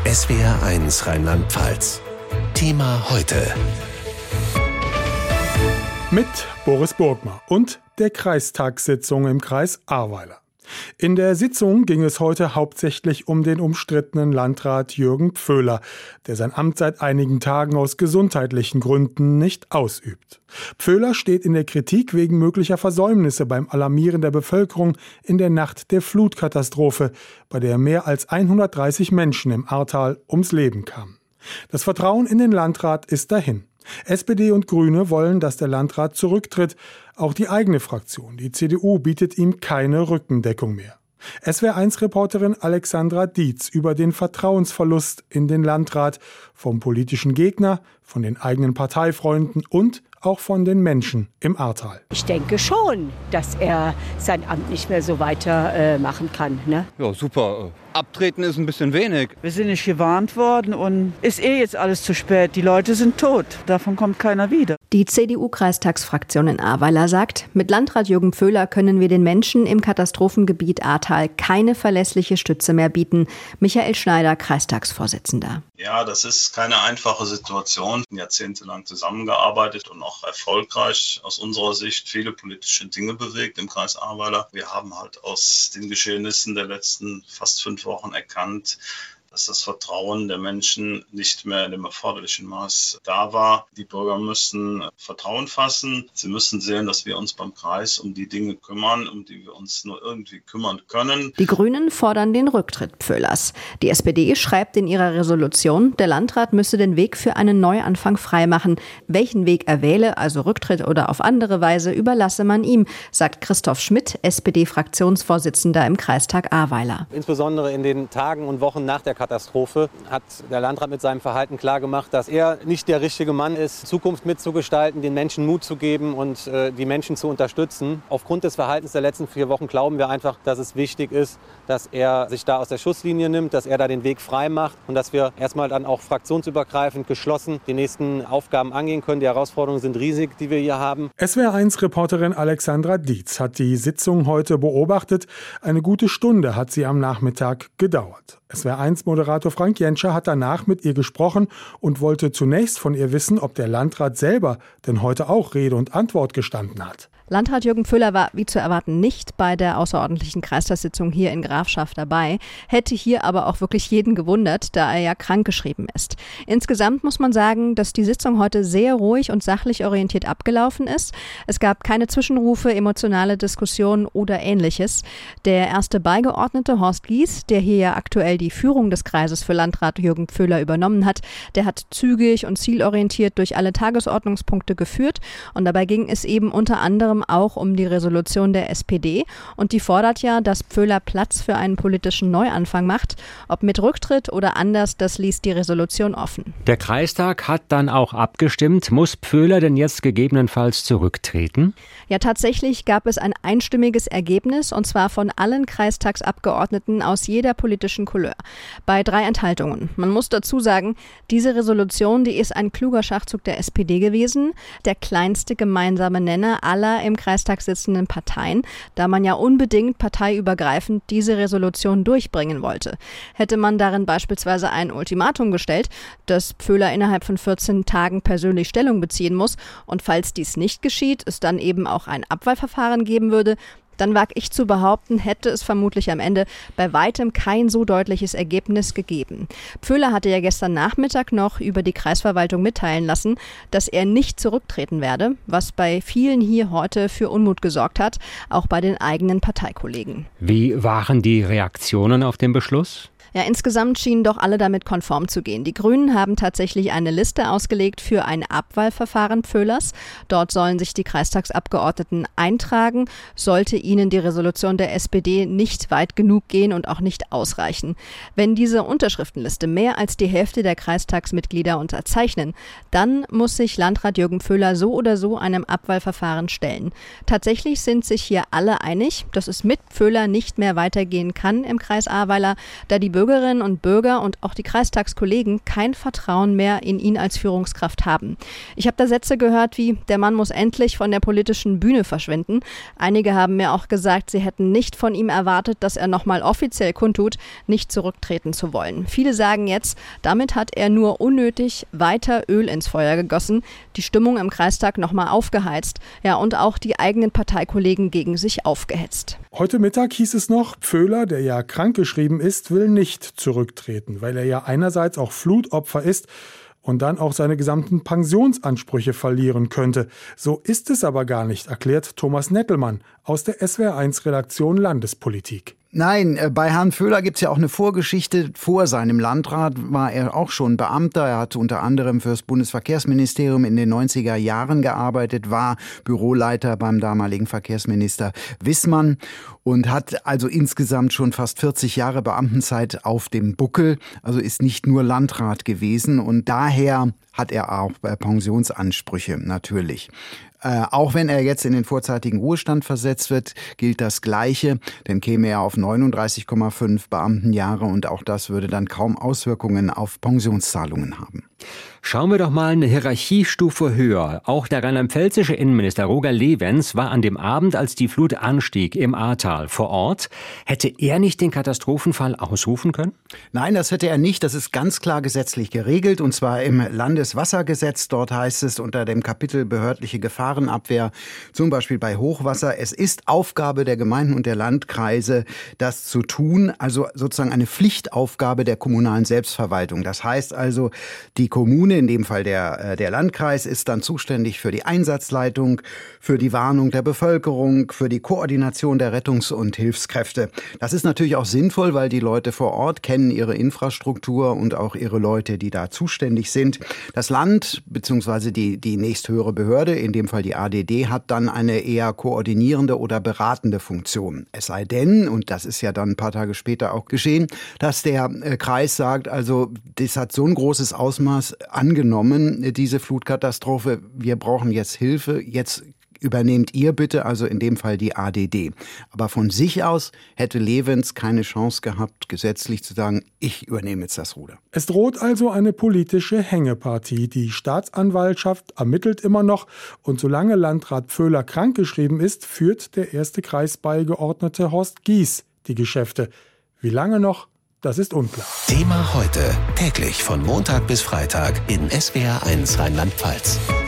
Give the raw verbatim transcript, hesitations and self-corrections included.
S W R eins Rheinland-Pfalz. Thema heute. Mit Boris Burgma und der Kreistagssitzung im Kreis Ahrweiler. In der Sitzung ging es heute hauptsächlich um den umstrittenen Landrat Jürgen Pföhler, der sein Amt seit einigen Tagen aus gesundheitlichen Gründen nicht ausübt. Pföhler steht in der Kritik wegen möglicher Versäumnisse beim Alarmieren der Bevölkerung in der Nacht der Flutkatastrophe, bei der mehr als hundertdreißig Menschen im Ahrtal ums Leben kamen. Das Vertrauen in den Landrat ist dahin. S P D und Grüne wollen, dass der Landrat zurücktritt. Auch die eigene Fraktion, die C D U, bietet ihm keine Rückendeckung mehr. S W R eins Reporterin Alexandra Dietz über den Vertrauensverlust in den Landrat vom politischen Gegner, von den eigenen Parteifreunden und auch von den Menschen im Ahrtal. Ich denke schon, dass er sein Amt nicht mehr so weiter äh, machen kann. Ne? Ja, super. Abtreten ist ein bisschen wenig. Wir sind nicht gewarnt worden und ist eh jetzt alles zu spät. Die Leute sind tot. Davon kommt keiner wieder. Die C D U-Kreistagsfraktion in Ahrweiler sagt, mit Landrat Jürgen Pföhler können wir den Menschen im Katastrophengebiet Ahrtal keine verlässliche Stütze mehr bieten. Michael Schneider, Kreistagsvorsitzender. Ja, das ist keine einfache Situation. Jahrzehntelang zusammengearbeitet und auch erfolgreich aus unserer Sicht viele politische Dinge bewegt im Kreis Ahrweiler. Wir haben halt aus den Geschehnissen der letzten fast fünf Wochen erkannt, dass das Vertrauen der Menschen nicht mehr in dem erforderlichen Maß da war. Die Bürger müssen Vertrauen fassen. Sie müssen sehen, dass wir uns beim Kreis um die Dinge kümmern, um die wir uns nur irgendwie kümmern können. Die Grünen fordern den Rücktritt Pföhlers. Die S P D schreibt in ihrer Resolution, der Landrat müsse den Weg für einen Neuanfang freimachen. Welchen Weg er wähle, also Rücktritt oder auf andere Weise, überlasse man ihm, sagt Christoph Schmidt, S P D-Fraktionsvorsitzender im Kreistag Ahrweiler. Insbesondere in den Tagen und Wochen nach der Katastrophe hat der Landrat mit seinem Verhalten klargemacht, dass er nicht der richtige Mann ist, Zukunft mitzugestalten, den Menschen Mut zu geben und äh, die Menschen zu unterstützen. Aufgrund des Verhaltens der letzten vier Wochen glauben wir einfach, dass es wichtig ist, dass er sich da aus der Schusslinie nimmt, dass er da den Weg frei macht und dass wir erstmal dann auch fraktionsübergreifend geschlossen die nächsten Aufgaben angehen können. Die Herausforderungen sind riesig, die wir hier haben. S W R eins Reporterin Alexandra Dietz hat die Sitzung heute beobachtet. Eine gute Stunde hat sie am Nachmittag gedauert. S W R eins Moderator Frank Jenscher hat danach mit ihr gesprochen und wollte zunächst von ihr wissen, ob der Landrat selber denn heute auch Rede und Antwort gestanden hat. Landrat Jürgen Pföhler war, wie zu erwarten, nicht bei der außerordentlichen Kreistagssitzung hier in Grafschaft dabei, hätte hier aber auch wirklich jeden gewundert, da er ja krankgeschrieben ist. Insgesamt muss man sagen, dass die Sitzung heute sehr ruhig und sachlich orientiert abgelaufen ist. Es gab keine Zwischenrufe, emotionale Diskussionen oder Ähnliches. Der erste Beigeordnete Horst Gies, der hier ja aktuell die Führung des Kreises für Landrat Jürgen Pföhler übernommen hat, der hat zügig und zielorientiert durch alle Tagesordnungspunkte geführt und dabei ging es eben unter anderem auch um die Resolution der S P D und die fordert ja, dass Pföhler Platz für einen politischen Neuanfang macht. Ob mit Rücktritt oder anders, das ließ die Resolution offen. Der Kreistag hat dann auch abgestimmt. Muss Pföhler denn jetzt gegebenenfalls zurücktreten? Ja, tatsächlich gab es ein einstimmiges Ergebnis und zwar von allen Kreistagsabgeordneten aus jeder politischen Couleur. Bei drei Enthaltungen. Man muss dazu sagen, diese Resolution, die ist ein kluger Schachzug der S P D gewesen, der kleinste gemeinsame Nenner aller im Kreistag sitzenden Parteien, da man ja unbedingt parteiübergreifend diese Resolution durchbringen wollte. Hätte man darin beispielsweise ein Ultimatum gestellt, dass Pföhler innerhalb von vierzehn Tagen persönlich Stellung beziehen muss und falls dies nicht geschieht, es dann eben auch ein Abwahlverfahren geben würde, dann wage ich zu behaupten, hätte es vermutlich am Ende bei weitem kein so deutliches Ergebnis gegeben. Pföhler hatte ja gestern Nachmittag noch über die Kreisverwaltung mitteilen lassen, dass er nicht zurücktreten werde, was bei vielen hier heute für Unmut gesorgt hat, auch bei den eigenen Parteikollegen. Wie waren die Reaktionen auf den Beschluss? Ja, insgesamt schienen doch alle damit konform zu gehen. Die Grünen haben tatsächlich eine Liste ausgelegt für ein Abwahlverfahren Pföhlers. Dort sollen sich die Kreistagsabgeordneten eintragen, sollte ihnen die Resolution der S P D nicht weit genug gehen und auch nicht ausreichen. Wenn diese Unterschriftenliste mehr als die Hälfte der Kreistagsmitglieder unterzeichnen, dann muss sich Landrat Jürgen Pföhler so oder so einem Abwahlverfahren stellen. Tatsächlich sind sich hier alle einig, dass es mit Pföhler nicht mehr weitergehen kann im Kreis Ahrweiler, da die die Bürgerinnen und Bürger und auch die Kreistagskollegen kein Vertrauen mehr in ihn als Führungskraft haben. Ich habe da Sätze gehört wie, der Mann muss endlich von der politischen Bühne verschwinden. Einige haben mir auch gesagt, sie hätten nicht von ihm erwartet, dass er nochmal offiziell kundtut, nicht zurücktreten zu wollen. Viele sagen jetzt, damit hat er nur unnötig weiter Öl ins Feuer gegossen, die Stimmung im Kreistag nochmal aufgeheizt, ja, und auch die eigenen Parteikollegen gegen sich aufgehetzt. Heute Mittag hieß es noch, Pföhler, der ja krankgeschrieben ist, will nicht zurücktreten, weil er ja einerseits auch Flutopfer ist und dann auch seine gesamten Pensionsansprüche verlieren könnte. So ist es aber gar nicht, erklärt Thomas Nettelmann aus der S W R eins Redaktion Landespolitik. Nein, bei Herrn Pföhler gibt's ja auch eine Vorgeschichte. Vor seinem Landrat war er auch schon Beamter. Er hat unter anderem fürs Bundesverkehrsministerium in den neunziger Jahren gearbeitet, war Büroleiter beim damaligen Verkehrsminister Wissmann und hat also insgesamt schon fast vierzig Jahre Beamtenzeit auf dem Buckel. Also ist nicht nur Landrat gewesen und daher hat er auch Pensionsansprüche natürlich. Äh, auch wenn er jetzt in den vorzeitigen Ruhestand versetzt wird, gilt das Gleiche, denn käme er auf neununddreißig Komma fünf Beamtenjahre und auch das würde dann kaum Auswirkungen auf Pensionszahlungen haben. Schauen wir doch mal eine Hierarchiestufe höher. Auch der rheinland-pfälzische Innenminister Roger Lewens war an dem Abend, als die Flut anstieg, im Ahrtal vor Ort. Hätte er nicht den Katastrophenfall ausrufen können? Nein, das hätte er nicht. Das ist ganz klar gesetzlich geregelt, und zwar im Landeswassergesetz. Dort heißt es unter dem Kapitel behördliche Gefahrenabwehr, zum Beispiel bei Hochwasser, es ist Aufgabe der Gemeinden und der Landkreise, das zu tun, also sozusagen eine Pflichtaufgabe der kommunalen Selbstverwaltung. Das heißt also, die Kommune, in dem Fall der, der Landkreis, ist dann zuständig für die Einsatzleitung, für die Warnung der Bevölkerung, für die Koordination der Rettungs- und Hilfskräfte. Das ist natürlich auch sinnvoll, weil die Leute vor Ort kennen ihre Infrastruktur und auch ihre Leute, die da zuständig sind. Das Land bzw. die, die nächsthöhere Behörde, in dem Fall die A D D, hat dann eine eher koordinierende oder beratende Funktion. Es sei denn, und das ist ja dann ein paar Tage später auch geschehen, dass der Kreis sagt, also das hat so ein großes Ausmaß angenommen, diese Flutkatastrophe, wir brauchen jetzt Hilfe, jetzt übernehmt ihr bitte, also in dem Fall die A D D. Aber von sich aus hätte Lewens keine Chance gehabt, gesetzlich zu sagen, ich übernehme jetzt das Ruder. Es droht also eine politische Hängepartie. Die Staatsanwaltschaft ermittelt immer noch und solange Landrat Pföhler krankgeschrieben ist, führt der erste Kreisbeigeordnete Horst Gies die Geschäfte. Wie lange noch? Das ist unklar. Thema heute, täglich von Montag bis Freitag in S W R eins Rheinland-Pfalz.